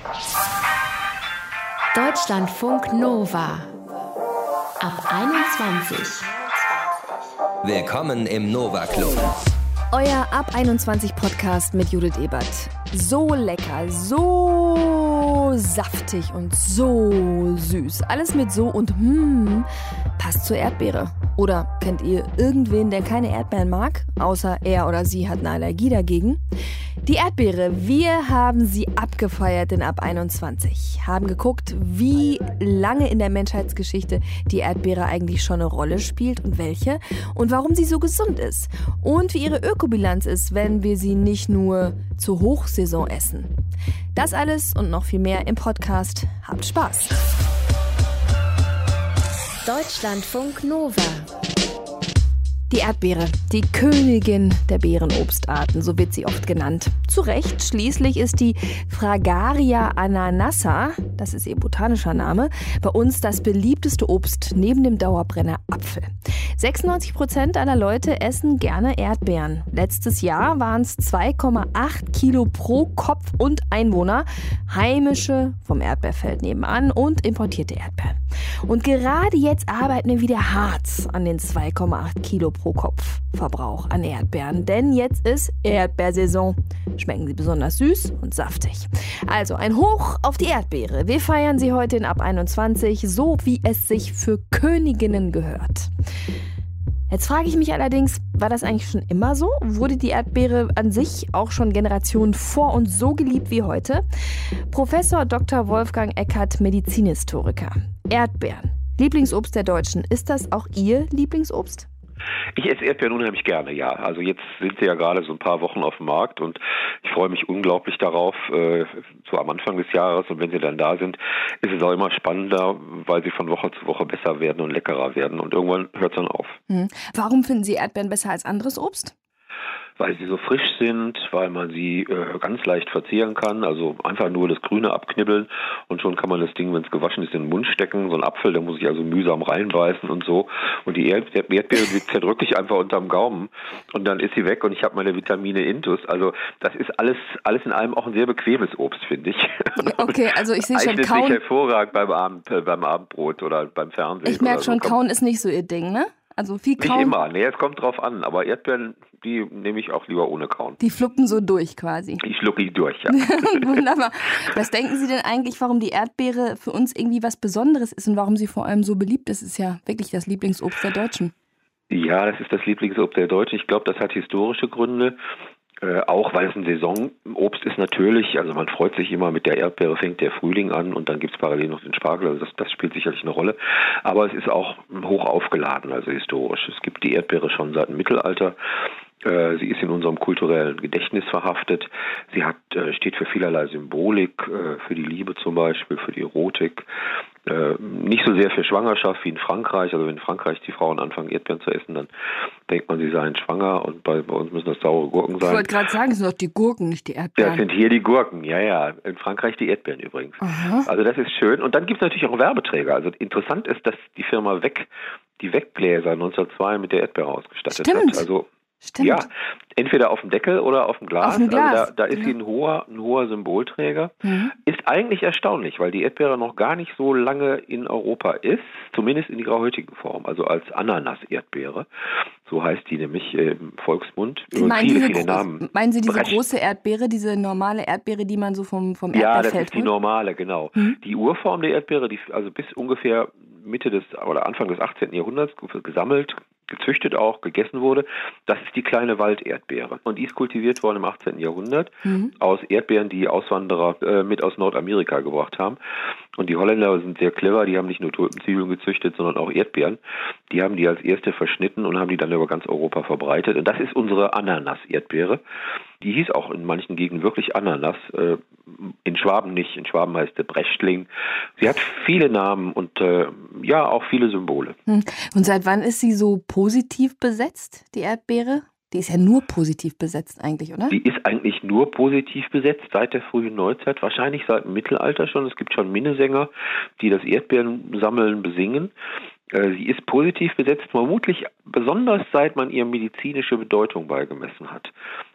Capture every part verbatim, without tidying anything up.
Deutschlandfunk Nova ab einundzwanzig. Willkommen im Nova Club. Euer Ab einundzwanzig Podcast mit Judith Ebert. So lecker, so saftig und so süß. Alles mit so und hm passt zur Erdbeere. Oder kennt ihr irgendwen, der keine Erdbeeren mag? Außer er oder sie hat eine Allergie dagegen. Die Erdbeere, wir haben sie abgefeiert in Ab einundzwanzig. Haben geguckt, wie lange in der Menschheitsgeschichte die Erdbeere eigentlich schon eine Rolle spielt und welche. Und warum sie so gesund ist. Und wie ihre Ökobilanz ist, wenn wir sie nicht nur zur Hochsaison essen. Das alles und noch viel mehr im Podcast. Habt Spaß! Deutschlandfunk Nova. Die Erdbeere, die Königin der Beerenobstarten, so wird sie oft genannt. Zu Recht, schließlich ist die Fragaria ananassa, das ist ihr botanischer Name, bei uns das beliebteste Obst neben dem Dauerbrenner Apfel. sechsundneunzig Prozent aller Leute essen gerne Erdbeeren. Letztes Jahr waren es zwei Komma acht Kilo pro Kopf und Einwohner, heimische vom Erdbeerfeld nebenan und importierte Erdbeeren. Und gerade jetzt arbeiten wir wieder hart an den zwei Komma acht Kilo pro Kopf Verbrauch an Erdbeeren, denn jetzt ist Erdbeersaison. Schmecken sie besonders süß und saftig. Also ein Hoch auf die Erdbeere. Wir feiern sie heute in Ab einundzwanzig, so wie es sich für Königinnen gehört. Jetzt frage ich mich allerdings, war das eigentlich schon immer so? Wurde die Erdbeere an sich auch schon Generationen vor uns so geliebt wie heute? Professor Doktor Wolfgang Eckert, Medizinhistoriker. Erdbeeren, Lieblingsobst der Deutschen. Ist das auch Ihr Lieblingsobst? Ich esse Erdbeeren unheimlich gerne, ja. Also jetzt sind sie ja gerade so ein paar Wochen auf dem Markt und ich freue mich unglaublich darauf, äh, so am Anfang des Jahres, und wenn sie dann da sind, ist es auch immer spannender, weil sie von Woche zu Woche besser werden und leckerer werden und irgendwann hört es dann auf. Hm. Warum finden Sie Erdbeeren besser als anderes Obst? Weil sie so frisch sind, weil man sie äh, ganz leicht verzehren kann, also einfach nur das Grüne abknibbeln und schon kann man das Ding, wenn es gewaschen ist, in den Mund stecken. So ein Apfel, der muss ich also mühsam reinbeißen und so. Und die Erd- Erdbeere, die zerdrücke ich einfach unterm Gaumen und dann ist sie weg und ich habe meine Vitamine intus. Also das ist alles alles in allem auch ein sehr bequemes Obst, finde ich. Okay, also ich sehe schon, eignet kauen... sich hervorragend beim, Abend, äh, beim Abendbrot oder beim Fernsehen. Ich merke schon, so. kauen ist nicht so Ihr Ding, ne? Also viel kauen. Nicht immer, nee, es kommt drauf an. Aber Erdbeeren, die nehme ich auch lieber ohne Kauen. Die fluppen so durch quasi. Ich schlucke die durch, ja. Wunderbar. Was denken Sie denn eigentlich, warum die Erdbeere für uns irgendwie was Besonderes ist und warum sie vor allem so beliebt ist? Ist ja wirklich das Lieblingsobst der Deutschen. Ja, das ist das Lieblingsobst der Deutschen. Ich glaube, das hat historische Gründe. Äh, auch weil es ein Saisonobst ist natürlich, also man freut sich immer, mit der Erdbeere fängt der Frühling an und dann gibt es parallel noch den Spargel, also das, das spielt sicherlich eine Rolle. Aber es ist auch hoch aufgeladen, also historisch. Es gibt die Erdbeere schon seit dem Mittelalter. Äh, sie ist in unserem kulturellen Gedächtnis verhaftet. Sie hat, äh, steht für vielerlei Symbolik, äh, für die Liebe zum Beispiel, für die Erotik. Äh, nicht so sehr für Schwangerschaft wie in Frankreich. Also wenn in Frankreich die Frauen anfangen, Erdbeeren zu essen, dann denkt man, sie seien schwanger und bei, bei uns müssen das saure Gurken sein. Ich wollte gerade sagen, es sind doch die Gurken, nicht die Erdbeeren. Das sind hier die Gurken, ja, ja. In Frankreich die Erdbeeren übrigens. Aha. Also das ist schön. Und dann gibt es natürlich auch Werbeträger. Also interessant ist, dass die Firma Weck die Weckgläser neunzehnhundertzwei mit der Erdbeere ausgestattet Stimmt. hat. Also Stimmt. ja, entweder auf dem Deckel oder auf dem Glas. Auf dem Glas. Also da, da ist ja. sie ein hoher, ein hoher Symbolträger. Mhm. Ist eigentlich erstaunlich, weil die Erdbeere noch gar nicht so lange in Europa ist, zumindest in ihrer heutigen Form, also als Ananas-Erdbeere. So heißt die nämlich im Volksmund. Sie meinen, viele, diese, viele Namen. meinen Sie diese Brecht. große Erdbeere, diese normale Erdbeere, die man so vom, vom Ja, Erdbeerfeld das ist die holt? normale, genau. Mhm. Die Urform der Erdbeere, die also bis ungefähr Mitte des oder Anfang des achtzehnten Jahrhunderts gesammelt, gezüchtet auch, gegessen wurde, das ist die kleine Walderdbeere. Und die ist kultiviert worden im achtzehnten Jahrhundert mhm. aus Erdbeeren, die Auswanderer äh, mit aus Nordamerika gebracht haben. Und die Holländer sind sehr clever, die haben nicht nur Tulpenzwiebeln gezüchtet, sondern auch Erdbeeren. Die haben die als erste verschnitten und haben die dann über ganz Europa verbreitet. Und das ist unsere Ananas-Erdbeere. Die hieß auch in manchen Gegenden wirklich Ananas, äh, in Schwaben nicht. In Schwaben heißt sie Brechtling. Sie hat viele Namen und äh, ja, auch viele Symbole. Und seit wann ist sie so positiv besetzt, die Erdbeere? Die ist ja nur positiv besetzt eigentlich, oder? Die ist eigentlich nur positiv besetzt seit der frühen Neuzeit, wahrscheinlich seit dem Mittelalter schon. Es gibt schon Minnesänger, die das Erdbeerensammeln besingen. Sie ist positiv besetzt, vermutlich besonders seit man ihr medizinische Bedeutung beigemessen hat.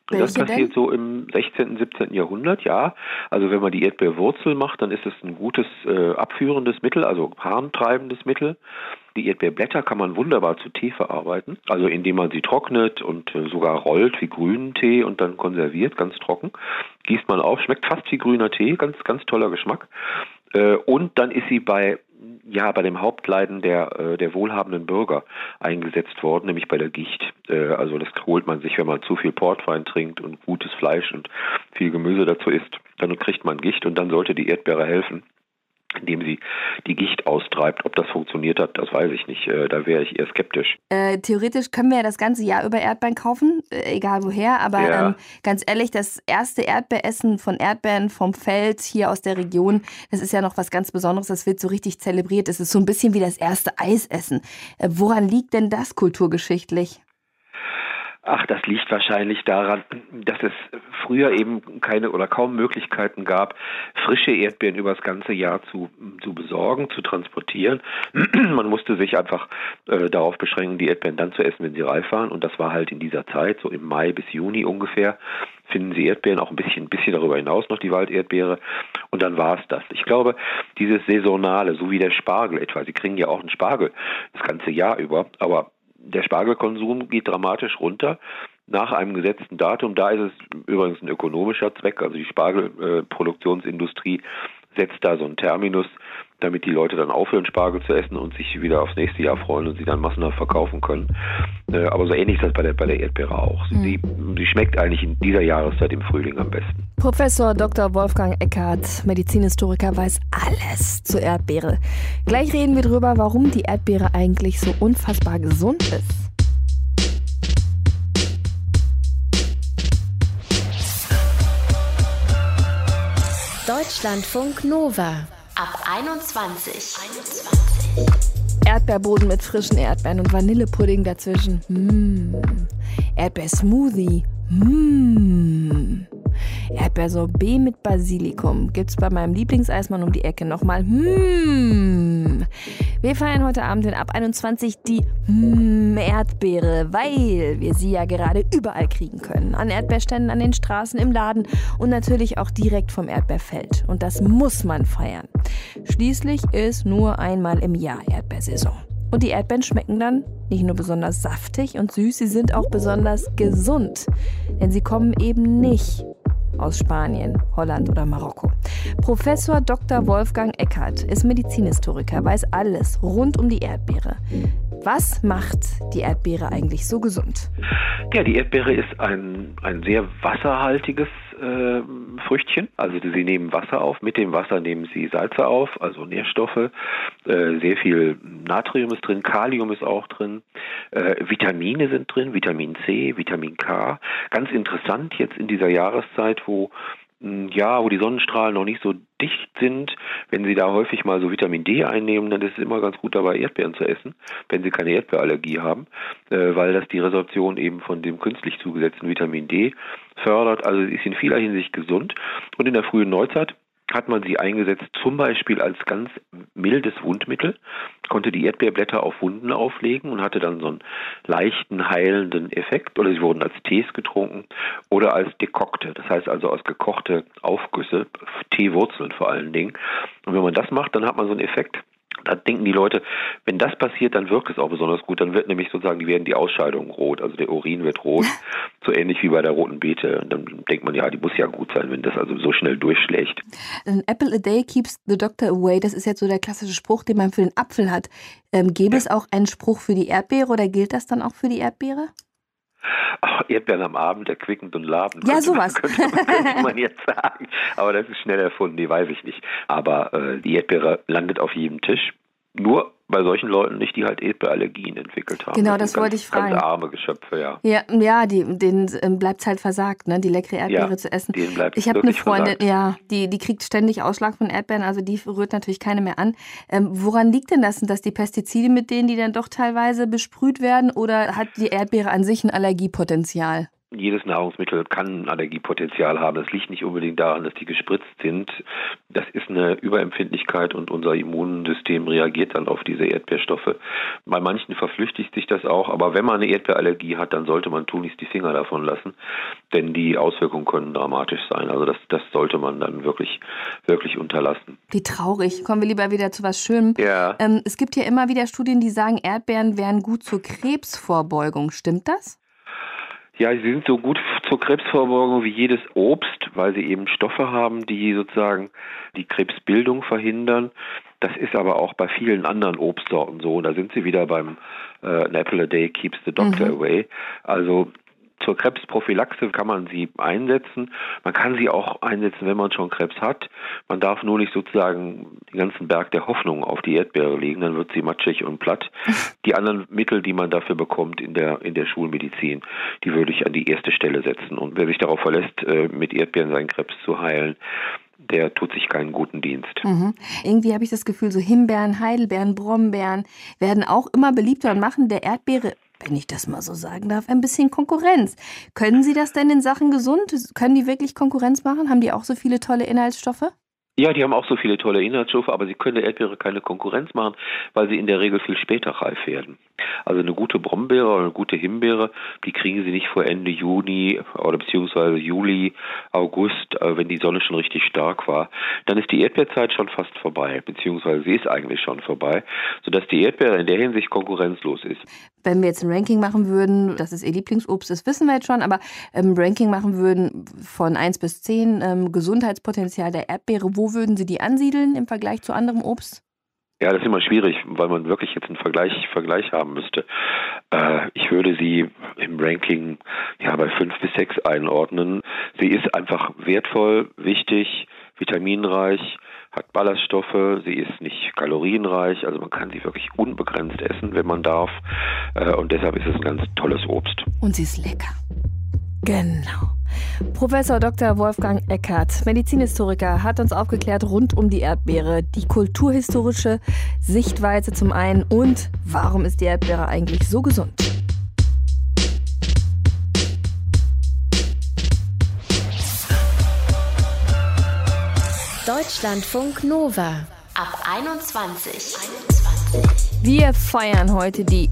Und das Welche passiert denn? so im sechzehnten, siebzehnten Jahrhundert, ja. Also wenn man die Erdbeerwurzel macht, dann ist es ein gutes äh, abführendes Mittel, also harntreibendes Mittel. Die Erdbeerblätter kann man wunderbar zu Tee verarbeiten, also indem man sie trocknet und äh, sogar rollt wie grünen Tee und dann konserviert, ganz trocken. Gießt man auf, schmeckt fast wie grüner Tee, ganz, ganz toller Geschmack. Äh, und dann ist sie bei ja, bei dem Hauptleiden der, äh, der wohlhabenden Bürger eingesetzt worden, nämlich bei der Gicht. Äh, also das holt man sich, wenn man zu viel Portwein trinkt und gutes Fleisch und viel Gemüse dazu isst, dann kriegt man Gicht und dann sollte die Erdbeere helfen, indem sie die Gicht austreibt. Ob das funktioniert hat, das weiß ich nicht. Äh, da wäre ich eher skeptisch. Äh, theoretisch können wir ja das ganze Jahr über Erdbeeren kaufen, äh, egal woher. Aber Ja. ähm, ganz ehrlich, das erste Erdbeeressen von Erdbeeren vom Feld hier aus der Region, das ist ja noch was ganz Besonderes. Das wird so richtig zelebriert. Es ist so ein bisschen wie das erste Eisessen. Äh, woran liegt denn das kulturgeschichtlich? Ach, das liegt wahrscheinlich daran, dass es früher eben keine oder kaum Möglichkeiten gab, frische Erdbeeren über das ganze Jahr zu, zu besorgen, zu transportieren. Man musste sich einfach äh, darauf beschränken, die Erdbeeren dann zu essen, wenn sie reif waren. Und das war halt in dieser Zeit, so im Mai bis Juni ungefähr, finden Sie Erdbeeren, auch ein bisschen, ein bisschen darüber hinaus noch die Walderdbeere. Und dann war es das. Ich glaube, dieses Saisonale, so wie der Spargel etwa, Sie kriegen ja auch einen Spargel das ganze Jahr über, aber der Spargelkonsum geht dramatisch runter nach einem gesetzten Datum. Da ist es übrigens ein ökonomischer Zweck. Also die Spargelproduktionsindustrie setzt da so einen Terminus, damit die Leute dann aufhören, Spargel zu essen und sich wieder aufs nächste Jahr freuen und sie dann massenhaft verkaufen können. Äh, aber so ähnlich ist das bei der, bei der Erdbeere auch. Sie, sie schmeckt eigentlich in dieser Jahreszeit im Frühling am besten. Professor Doktor Wolfgang Eckhardt, Medizinhistoriker, weiß alles zur Erdbeere. Gleich reden wir drüber, warum die Erdbeere eigentlich so unfassbar gesund ist. Deutschlandfunk Nova ab einundzwanzig. Erdbeerboden mit frischen Erdbeeren und Vanillepudding dazwischen. Mmh. Erdbeersmoothie. Mmh. Erdbeersorbet mit Basilikum. Gibt's bei meinem Lieblingseismann um die Ecke nochmal. Mmh. Wir feiern heute Abend in Ab einundzwanzig die mmh Erdbeere, weil wir sie ja gerade überall kriegen können. An Erdbeerständen, an den Straßen, im Laden und natürlich auch direkt vom Erdbeerfeld. Und das muss man feiern. Schließlich ist nur einmal im Jahr Erdbeersaison. Und die Erdbeeren schmecken dann nicht nur besonders saftig und süß, sie sind auch besonders gesund. Denn sie kommen eben nicht aus Spanien, Holland oder Marokko. Professor Doktor Wolfgang Eckhardt ist Medizinhistoriker, weiß alles rund um die Erdbeere. Was macht die Erdbeere eigentlich so gesund? Ja, die Erdbeere ist ein, ein sehr wasserhaltiges äh, Früchtchen. Also sie nehmen Wasser auf. Mit dem Wasser nehmen sie Salze auf, also Nährstoffe. Äh, sehr viel Natrium ist drin, Kalium ist auch drin. Äh, Vitamine sind drin, Vitamin C, Vitamin K. Ganz interessant jetzt in dieser Jahreszeit, wo ja, wo die Sonnenstrahlen noch nicht so dicht sind, wenn Sie da häufig mal so Vitamin D einnehmen, dann ist es immer ganz gut dabei, Erdbeeren zu essen, wenn Sie keine Erdbeerallergie haben, äh, weil das die Resorption eben von dem künstlich zugesetzten Vitamin D fördert. Also sie ist in vieler Hinsicht gesund. Und in der frühen Neuzeit hat man sie eingesetzt, zum Beispiel als ganz mildes Wundmittel, konnte die Erdbeerblätter auf Wunden auflegen und hatte dann so einen leichten heilenden Effekt. Oder sie wurden als Tees getrunken oder als Dekokte, das heißt also als gekochte Aufgüsse, Teewurzeln vor allen Dingen. Und wenn man das macht, dann hat man so einen Effekt. Da denken die Leute, wenn das passiert, dann wirkt es auch besonders gut. Dann wird nämlich sozusagen, die werden die Ausscheidungen rot, also der Urin wird rot, so ähnlich wie bei der roten Beete. Und dann denkt man, ja, die muss ja gut sein, wenn das also so schnell durchschlägt. An apple a day keeps the doctor away, das ist jetzt so der klassische Spruch, den man für den Apfel hat. Ähm, gäbe ja. es auch einen Spruch für die Erdbeere oder gilt das dann auch für die Erdbeere? Ach, Erdbeeren am Abend, erquickend und labend. Ja, sowas. Man, könnte, man, könnte man jetzt sagen. Aber das ist schnell erfunden, nee, weiß ich nicht. Aber äh, die Erdbeere landet auf jedem Tisch. Nur bei solchen Leuten nicht, die halt Erdbeerallergien entwickelt haben. Genau, das, das wollte ganz, ich fragen. Ganz arme Geschöpfe, ja. Ja, ja die, denen ähm, bleibt es halt versagt, ne, die leckere Erdbeere ja, zu essen. Denen bleibt ich habe eine Freundin, versagt. ja, die, die kriegt ständig Ausschlag von Erdbeeren, also die rührt natürlich keine mehr an. Ähm, woran liegt denn das? Sind das die Pestizide, mit denen die dann doch teilweise besprüht werden, oder hat die Erdbeere an sich ein Allergiepotenzial? jedes Nahrungsmittel kann ein Allergiepotenzial haben. Das liegt nicht unbedingt daran, dass die gespritzt sind. Das ist eine Überempfindlichkeit und unser Immunsystem reagiert dann auf diese Erdbeerstoffe. Bei manchen verflüchtigt sich das auch, aber wenn man eine Erdbeerallergie hat, dann sollte man tunlichst die Finger davon lassen, denn die Auswirkungen können dramatisch sein. Also das, das sollte man dann wirklich, wirklich unterlassen. Wie traurig. Kommen wir lieber wieder zu was Schönem. Ja. Ähm, es gibt ja immer wieder Studien, die sagen, Erdbeeren wären gut zur Krebsvorbeugung. Stimmt das? Ja, sie sind so gut zur Krebsvorbeugung wie jedes Obst, weil sie eben Stoffe haben, die sozusagen die Krebsbildung verhindern. Das ist aber auch bei vielen anderen Obstsorten so. Da sind sie wieder beim äh, An apple a day keeps the doctor mhm. away. Also zur Krebsprophylaxe kann man sie einsetzen. Man kann sie auch einsetzen, wenn man schon Krebs hat. Man darf nur nicht sozusagen den ganzen Berg der Hoffnung auf die Erdbeere legen, dann wird sie matschig und platt. Die anderen Mittel, die man dafür bekommt in der in der Schulmedizin, die würde ich an die erste Stelle setzen. Und wer sich darauf verlässt, mit Erdbeeren seinen Krebs zu heilen, der tut sich keinen guten Dienst. Mhm. Irgendwie habe ich das Gefühl, so Himbeeren, Heidelbeeren, Brombeeren werden auch immer beliebter und machen der Erdbeere, wenn ich das mal so sagen darf, ein bisschen Konkurrenz. Können Sie das denn in Sachen gesund? Können die wirklich Konkurrenz machen? Haben die auch so viele tolle Inhaltsstoffe? Ja, die haben auch so viele tolle Inhaltsstoffe, aber sie können der Erdbeere keine Konkurrenz machen, weil sie in der Regel viel später reif werden. Also eine gute Brombeere oder eine gute Himbeere, die kriegen sie nicht vor Ende Juni oder beziehungsweise Juli, August, wenn die Sonne schon richtig stark war. Dann ist die Erdbeerzeit schon fast vorbei, beziehungsweise sie ist eigentlich schon vorbei, sodass die Erdbeere in der Hinsicht konkurrenzlos ist. Wenn wir jetzt ein Ranking machen würden, das ist Ihr Lieblingsobst, das wissen wir jetzt schon, aber ein Ranking machen würden von eins bis zehn, ähm, Gesundheitspotenzial der Erdbeere, wo würden Sie die ansiedeln im Vergleich zu anderem Obst? Ja, das ist immer schwierig, weil man wirklich jetzt einen Vergleich, Vergleich haben müsste. Äh, ich würde sie im Ranking ja bei fünf bis sechs einordnen. Sie ist einfach wertvoll, wichtig, vitaminreich, hat Ballaststoffe, sie ist nicht kalorienreich, also man kann sie wirklich unbegrenzt essen, wenn man darf. Äh, und deshalb ist es ein ganz tolles Obst. Und sie ist lecker. Genau. Professor Doktor Wolfgang Eckert, Medizinhistoriker, hat uns aufgeklärt rund um die Erdbeere, die kulturhistorische Sichtweise zum einen und warum ist die Erdbeere eigentlich so gesund? Deutschlandfunk Nova ab einundzwanzig. Wir feiern heute die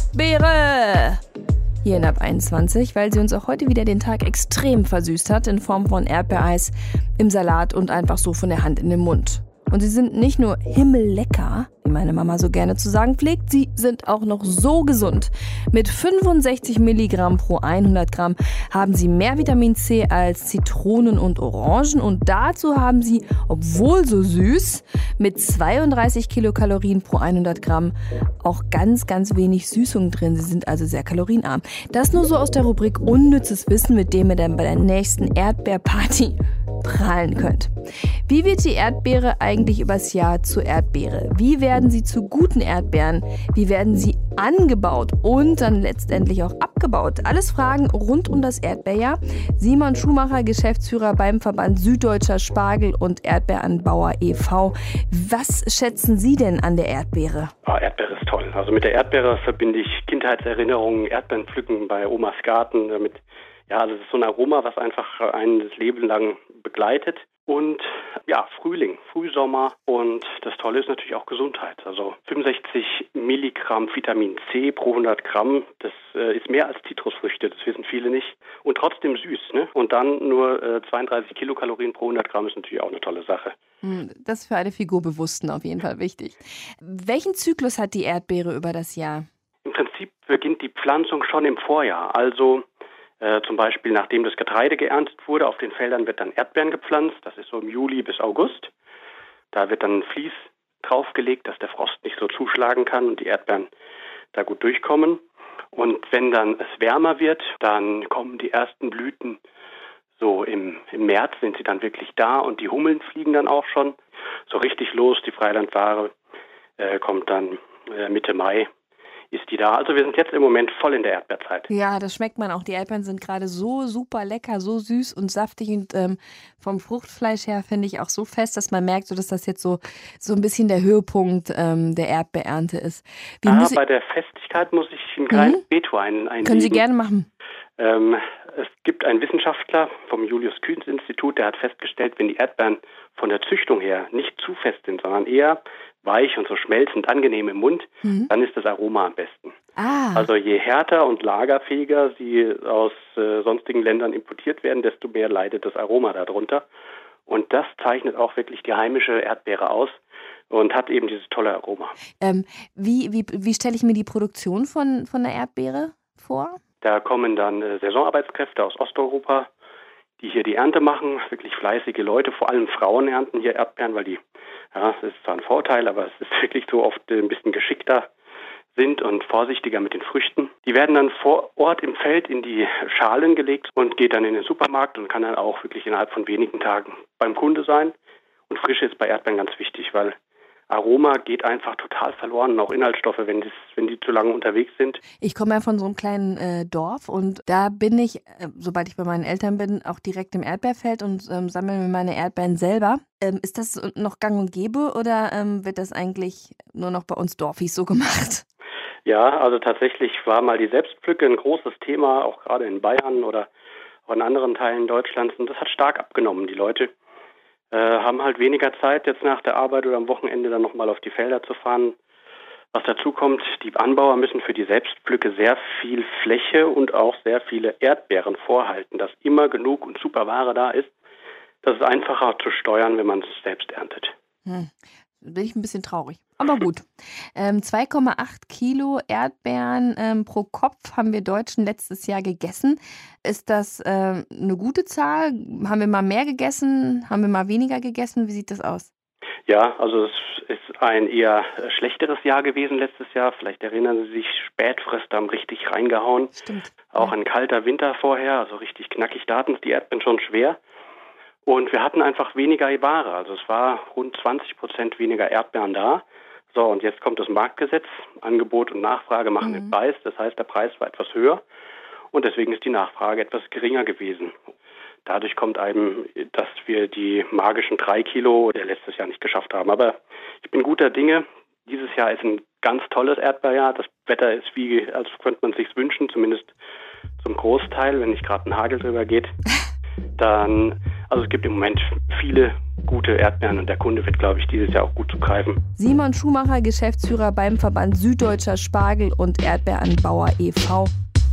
Erdbeere hier in Ab einundzwanzig, weil sie uns auch heute wieder den Tag extrem versüßt hat in Form von Erdbeereis im Salat und einfach so von der Hand in den Mund. Und sie sind nicht nur himmellecker, wie meine Mama so gerne zu sagen pflegt, sie sind auch noch so gesund. Mit fünfundsechzig Milligramm pro hundert Gramm haben sie mehr Vitamin C als Zitronen und Orangen und dazu haben sie, obwohl so süß, mit zweiunddreißig Kilokalorien pro hundert Gramm auch ganz, ganz wenig Süßung drin. Sie sind also sehr kalorienarm. Das nur so aus der Rubrik unnützes Wissen, mit dem ihr dann bei der nächsten Erdbeerparty prahlen könnt. Wie wird die Erdbeere eigentlich übers Jahr zur Erdbeere? Wie werden sie zu guten Erdbeeren? Wie werden sie angebaut und dann letztendlich auch abgebaut? Alles Fragen rund um das Erdbeerjahr. Simon Schumacher, Geschäftsführer beim Verband Süddeutscher Spargel- und Erdbeeranbauer e V Was schätzen Sie denn an der Erdbeere? Ah, Erdbeere ist toll. Also mit der Erdbeere verbinde ich Kindheitserinnerungen, Erdbeeren pflücken bei Omas Garten, damit ja, also das ist so ein Aroma, was einfach einen das Leben lang begleitet. Und ja, Frühling, Frühsommer und das Tolle ist natürlich auch Gesundheit. Also fünfundsechzig Milligramm Vitamin C pro hundert Gramm, das äh, ist mehr als Zitrusfrüchte, das wissen viele nicht. Und trotzdem süß, ne? Und dann nur äh, zweiunddreißig Kilokalorien pro hundert Gramm ist natürlich auch eine tolle Sache. Das ist für alle Figurbewussten auf jeden Fall wichtig. Welchen Zyklus hat die Erdbeere über das Jahr? Im Prinzip beginnt die Pflanzung schon im Vorjahr, also Äh, zum Beispiel, nachdem das Getreide geerntet wurde, auf den Feldern wird dann Erdbeeren gepflanzt. Das ist so im Juli bis August. Da wird dann ein Vlies draufgelegt, dass der Frost nicht so zuschlagen kann und die Erdbeeren da gut durchkommen. Und wenn dann es wärmer wird, dann kommen die ersten Blüten. So im, im März sind sie dann wirklich da und die Hummeln fliegen dann auch schon. So richtig los, die Freilandware äh, kommt dann äh, Mitte Mai. Ist die da. Also wir sind jetzt im Moment voll in der Erdbeerzeit. Ja, das schmeckt man auch. Die Erdbeeren sind gerade so super lecker, so süß und saftig und ähm, vom Fruchtfleisch her finde ich auch so fest, dass man merkt, so, dass das jetzt so, so ein bisschen der Höhepunkt ähm, der Erdbeerernte ist. Wie ah, muss bei der Festigkeit muss ich ein kleines mhm. Veto ein, einlegen. Können Sie gerne machen. Ähm, es gibt einen Wissenschaftler vom Julius-Kühns-Institut, der hat festgestellt, wenn die Erdbeeren von der Züchtung her nicht zu fest sind, sondern eher weich und so schmelzend angenehm im Mund, mhm. dann ist das Aroma am besten. Ah. Also je härter und lagerfähiger sie aus äh, sonstigen Ländern importiert werden, desto mehr leidet das Aroma darunter. Und das zeichnet auch wirklich die heimische Erdbeere aus und hat eben dieses tolle Aroma. Ähm, wie wie, wie stelle ich mir die Produktion von, von der Erdbeere vor? Da kommen dann äh, Saisonarbeitskräfte aus Osteuropa, die hier die Ernte machen. Wirklich fleißige Leute, vor allem Frauen ernten hier Erdbeeren, weil die, ja, das ist zwar ein Vorteil, aber es ist wirklich so oft äh, ein bisschen geschickter sind und vorsichtiger mit den Früchten. Die werden dann vor Ort im Feld in die Schalen gelegt und geht dann in den Supermarkt und kann dann auch wirklich innerhalb von wenigen Tagen beim Kunde sein. Und Frische ist bei Erdbeeren ganz wichtig, weil Aroma geht einfach total verloren, und auch Inhaltsstoffe, wenn, das, wenn die zu lange unterwegs sind. Ich komme ja von so einem kleinen äh, Dorf und da bin ich, äh, sobald ich bei meinen Eltern bin, auch direkt im Erdbeerfeld und ähm, sammle mir meine Erdbeeren selber. Ähm, ist das noch gang und gäbe oder ähm, wird das eigentlich nur noch bei uns Dorfis so gemacht? Ja, also tatsächlich war mal die Selbstpflücke ein großes Thema, auch gerade in Bayern oder auch in anderen Teilen Deutschlands. Und das hat stark abgenommen. Die Leute äh, haben halt weniger Zeit, jetzt nach der Arbeit oder am Wochenende dann nochmal auf die Felder zu fahren. Was dazu kommt, die Anbauer müssen für die Selbstpflücke sehr viel Fläche und auch sehr viele Erdbeeren vorhalten, dass immer genug und super Ware da ist. Das ist einfacher zu steuern, wenn man es selbst erntet. Hm. Da bin ich ein bisschen traurig. Aber gut. Ähm, zwei Komma acht Kilo Erdbeeren ähm, pro Kopf haben wir Deutschen letztes Jahr gegessen. Ist das äh, eine gute Zahl? Haben wir mal mehr gegessen? Haben wir mal weniger gegessen? Wie sieht das aus? Ja, also es ist ein eher schlechteres Jahr gewesen letztes Jahr. Vielleicht erinnern Sie sich, Spätfröste haben richtig reingehauen. Stimmt. Auch ja. Ein kalter Winter vorher, also richtig knackig. Da hatten es die Erdbeeren schon schwer. Und wir hatten einfach weniger Ware. Also es war rund zwanzig Prozent weniger Erdbeeren da. So, und jetzt kommt das Marktgesetz. Angebot und Nachfrage machen mhm. den Preis. Das heißt, der Preis war etwas höher. Und deswegen ist die Nachfrage etwas geringer gewesen. Dadurch kommt einem, dass wir die magischen drei Kilo der letztes Jahr nicht geschafft haben. Aber ich bin guter Dinge. Dieses Jahr ist ein ganz tolles Erdbeerjahr. Das Wetter ist wie, als könnte man es sich wünschen, zumindest zum Großteil, wenn nicht gerade ein Hagel drüber geht. Dann, also es gibt im Moment viele gute Erdbeeren und der Kunde wird, glaube ich, dieses Jahr auch gut zugreifen. Simon Schumacher, Geschäftsführer beim Verband Süddeutscher Spargel- und Erdbeeranbauer e V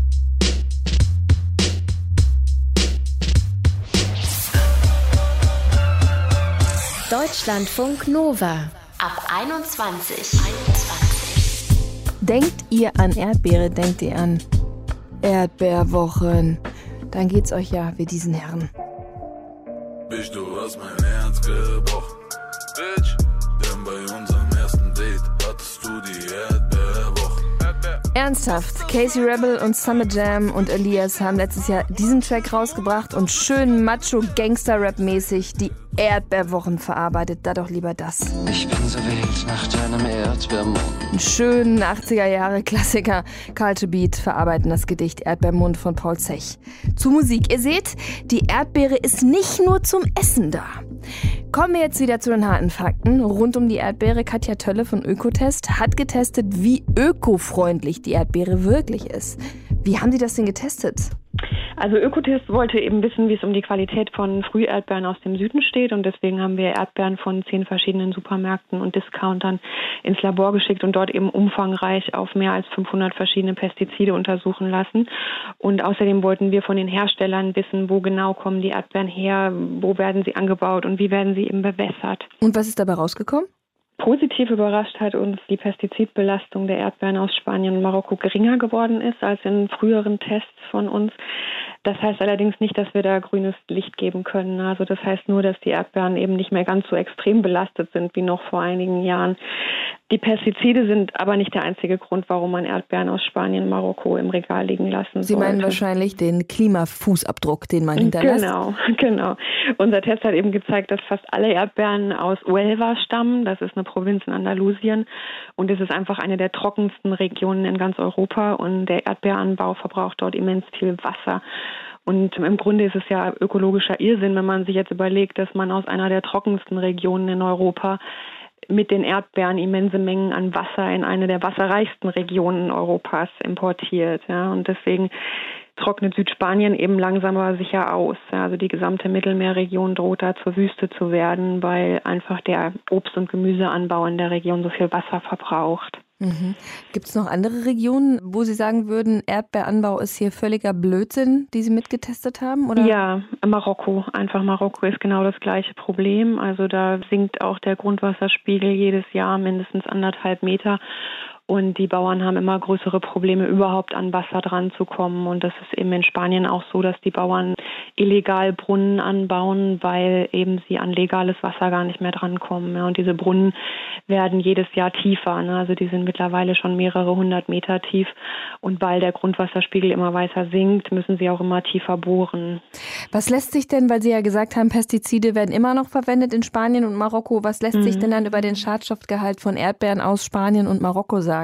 Deutschlandfunk Nova ab einundzwanzig. einundzwanzig. Denkt ihr an Erdbeere, denkt ihr an Erdbeerwochen, dann geht's euch ja wie diesen Herren. Bitch, du hast mein Herz gebrochen. Bitch, denn bei unserem ersten Date hattest du die Erdbeerwoche. Erdbeer. Ernsthaft, Casey Rebel und Summer Jam und Elias haben letztes Jahr diesen Track rausgebracht und schön Macho-Gangster-Rap-mäßig die Erdbeerwochen verarbeitet. Da doch lieber das. Ich bin so wild nach deinem Erdbeermund. Einen schönen achtziger-Jahre-Klassiker. Culture Beat verarbeiten das Gedicht Erdbeermund von Paul Zech. Zu Musik. Ihr seht, die Erdbeere ist nicht nur zum Essen da. Kommen wir jetzt wieder zu den harten Fakten. Rund um die Erdbeere, Katja Tölle von Ökotest hat getestet, wie ökofreundlich die Erdbeere wirklich ist. Wie haben Sie das denn getestet? Also Ökotest wollte eben wissen, wie es um die Qualität von Früherdbeeren aus dem Süden steht und deswegen haben wir Erdbeeren von zehn verschiedenen Supermärkten und Discountern ins Labor geschickt und dort eben umfangreich auf mehr als fünfhundert verschiedene Pestizide untersuchen lassen. Und außerdem wollten wir von den Herstellern wissen, wo genau kommen die Erdbeeren her, wo werden sie angebaut und wie werden sie eben bewässert. Und was ist dabei rausgekommen? Positiv überrascht hat uns die Pestizidbelastung der Erdbeeren aus Spanien und Marokko geringer geworden ist als in früheren Tests von uns. Das heißt allerdings nicht, dass wir da grünes Licht geben können. Also das heißt nur, dass die Erdbeeren eben nicht mehr ganz so extrem belastet sind wie noch vor einigen Jahren. Die Pestizide sind aber nicht der einzige Grund, warum man Erdbeeren aus Spanien und Marokko im Regal liegen lassen Sie sollte. meinen wahrscheinlich den Klimafußabdruck, den man hinterlässt? Genau, genau. Unser Test hat eben gezeigt, dass fast alle Erdbeeren aus Huelva stammen. Das ist eine Provinz in Andalusien und es ist einfach eine der trockensten Regionen in ganz Europa und der Erdbeeranbau verbraucht dort immens viel Wasser. Und im Grunde ist es ja ökologischer Irrsinn, wenn man sich jetzt überlegt, dass man aus einer der trockensten Regionen in Europa mit den Erdbeeren immense Mengen an Wasser in eine der wasserreichsten Regionen Europas importiert. Ja. Und deswegen trocknet Südspanien eben langsam aber sicher aus. Also die gesamte Mittelmeerregion droht da zur Wüste zu werden, weil einfach der Obst- und Gemüseanbau in der Region so viel Wasser verbraucht. Mhm. Gibt es noch andere Regionen, wo Sie sagen würden, Erdbeeranbau ist hier völliger Blödsinn, die Sie mitgetestet haben? Oder? Ja, Marokko. Einfach Marokko ist genau das gleiche Problem. Also da sinkt auch der Grundwasserspiegel jedes Jahr mindestens anderthalb Meter. Und die Bauern haben immer größere Probleme, überhaupt an Wasser dran zu kommen. Und das ist eben in Spanien auch so, dass die Bauern illegal Brunnen anbauen, weil eben sie an legales Wasser gar nicht mehr drankommen. Ja, und diese Brunnen werden jedes Jahr tiefer. Ne? Also die sind mittlerweile schon mehrere hundert Meter tief. Und weil der Grundwasserspiegel immer weiter sinkt, müssen sie auch immer tiefer bohren. Was lässt sich denn, weil Sie ja gesagt haben, Pestizide werden immer noch verwendet in Spanien und Marokko, was lässt mhm. sich denn dann über den Schadstoffgehalt von Erdbeeren aus Spanien und Marokko sagen?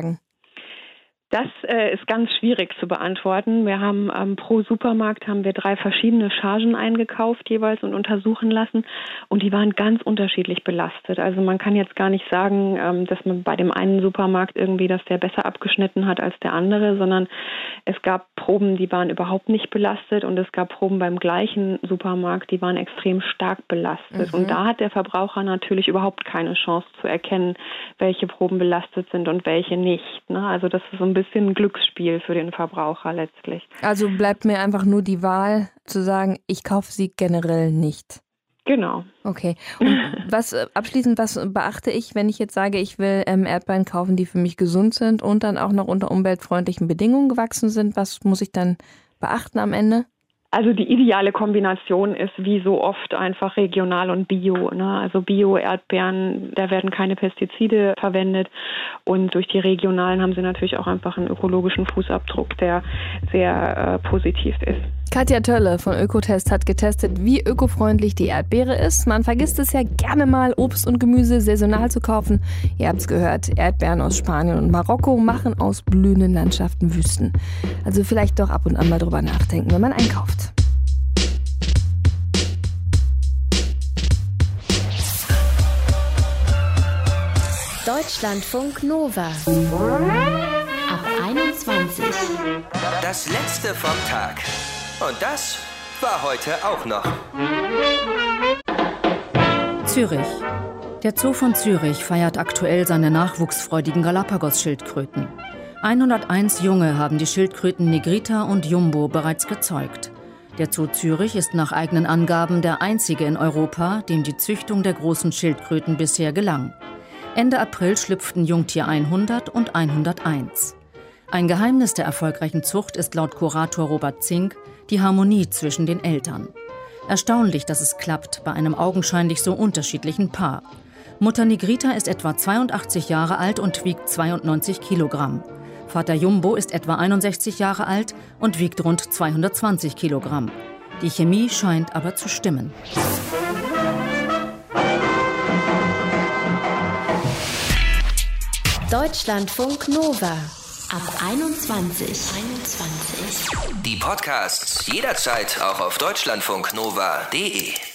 Das äh, ist ganz schwierig zu beantworten. Wir haben ähm, pro Supermarkt haben wir drei verschiedene Chargen eingekauft jeweils und untersuchen lassen und die waren ganz unterschiedlich belastet. Also man kann jetzt gar nicht sagen, ähm, dass man bei dem einen Supermarkt irgendwie, dass der besser abgeschnitten hat als der andere, sondern es gab Proben, die waren überhaupt nicht belastet und es gab Proben beim gleichen Supermarkt, die waren extrem stark belastet. Mhm. Und da hat der Verbraucher natürlich überhaupt keine Chance zu erkennen, welche Proben belastet sind und welche nicht. Ne? Also das ist so ein bisschen ein Glücksspiel für den Verbraucher letztlich. Also bleibt mir einfach nur die Wahl zu sagen, ich kaufe sie generell nicht. Genau. Okay. Und was abschließend, was beachte ich, wenn ich jetzt sage, ich will ähm, Erdbeeren kaufen, die für mich gesund sind und dann auch noch unter umweltfreundlichen Bedingungen gewachsen sind? Was muss ich dann beachten am Ende? Also die ideale Kombination ist wie so oft einfach regional und bio. Ne? Also Bio-Erdbeeren, da werden keine Pestizide verwendet und durch die regionalen haben sie natürlich auch einfach einen ökologischen Fußabdruck, der sehr äh, positiv ist. Katja Tölle von Ökotest hat getestet, wie ökofreundlich die Erdbeere ist. Man vergisst es ja gerne mal, Obst und Gemüse saisonal zu kaufen. Ihr habt es gehört, Erdbeeren aus Spanien und Marokko machen aus blühenden Landschaften Wüsten. Also vielleicht doch ab und an mal drüber nachdenken, wenn man einkauft. Deutschlandfunk Nova. Ab einundzwanzig. Das letzte vom Tag. Und das war heute auch noch. Zürich. Der Zoo von Zürich feiert aktuell seine nachwuchsfreudigen Galapagos-Schildkröten. hunderteins Junge haben die Schildkröten Negrita und Jumbo bereits gezeugt. Der Zoo Zürich ist nach eigenen Angaben der einzige in Europa, dem die Züchtung der großen Schildkröten bisher gelang. Ende April schlüpften Jungtier hundert und hunderteins. Ein Geheimnis der erfolgreichen Zucht ist laut Kurator Robert Zink die Harmonie zwischen den Eltern. Erstaunlich, dass es klappt bei einem augenscheinlich so unterschiedlichen Paar. Mutter Negrita ist etwa zweiundachtzig Jahre alt und wiegt zweiundneunzig Kilogramm. Vater Jumbo ist etwa einundsechzig Jahre alt und wiegt rund zweihundertzwanzig Kilogramm. Die Chemie scheint aber zu stimmen. Deutschlandfunk Nova. Ab einundzwanzig. einundzwanzig. Die Podcasts jederzeit auch auf deutschlandfunknova punkt de.